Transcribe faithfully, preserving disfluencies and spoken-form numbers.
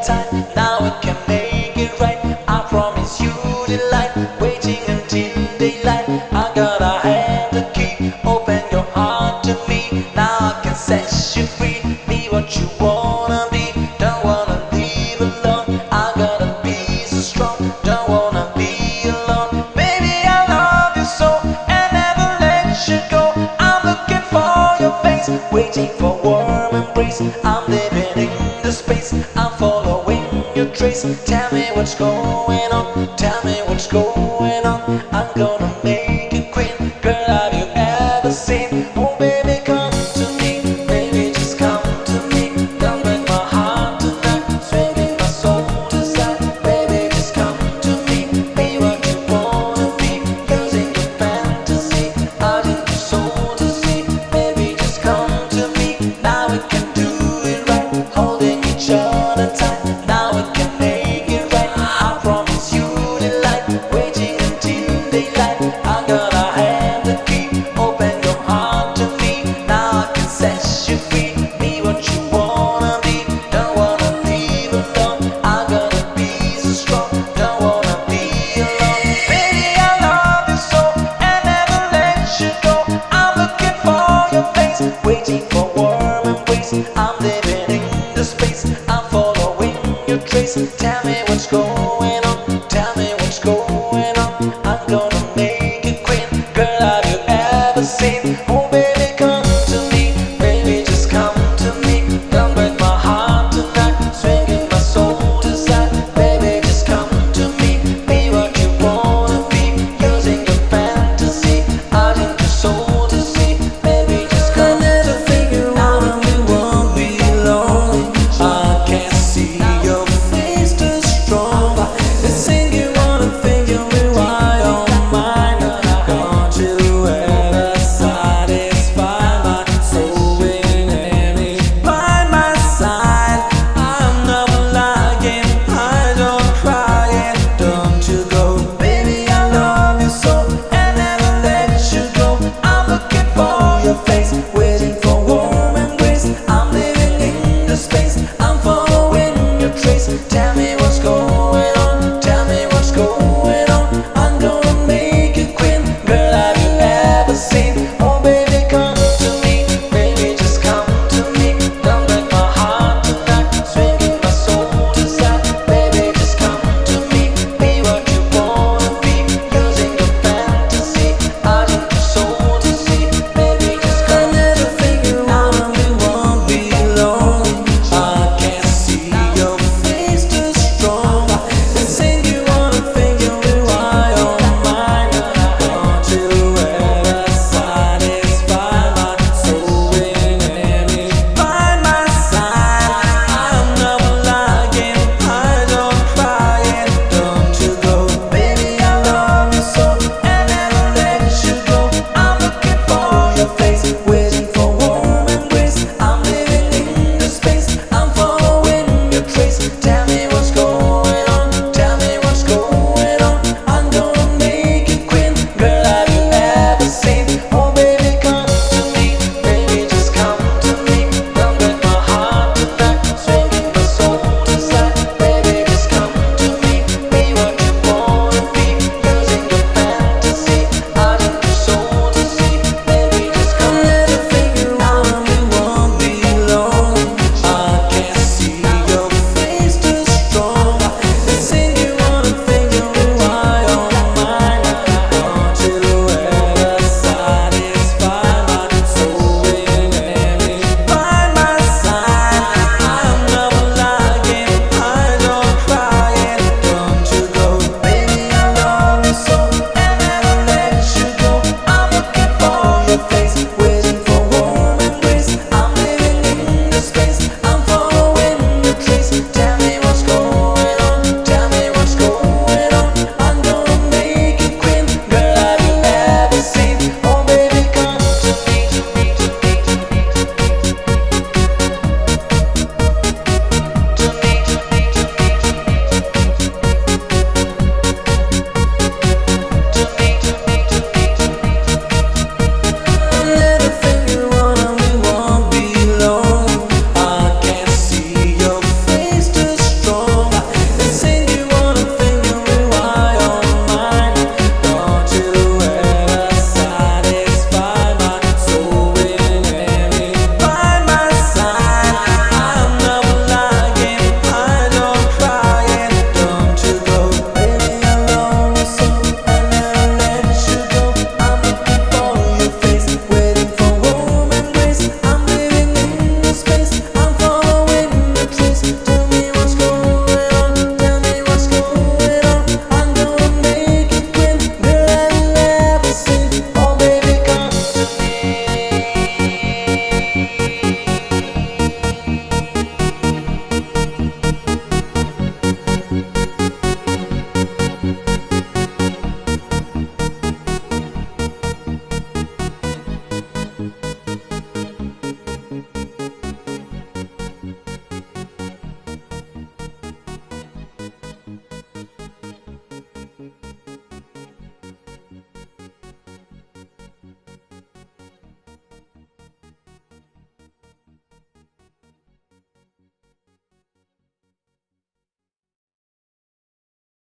time. Now we can make it right. I promise you delight. Waiting until daylight. I gotta have the key. Open your heart to me. Now I can set you free. Be what you wanna be. Don't wanna leave alone. I gotta be so strong. Don't wanna be alone. Baby, I love you so and never let you go. I'm looking for your face, waiting for warm embrace. I'm living in the space. I'm following your trace. Tell me what's going on. Tell me what's going on. I'm gonna make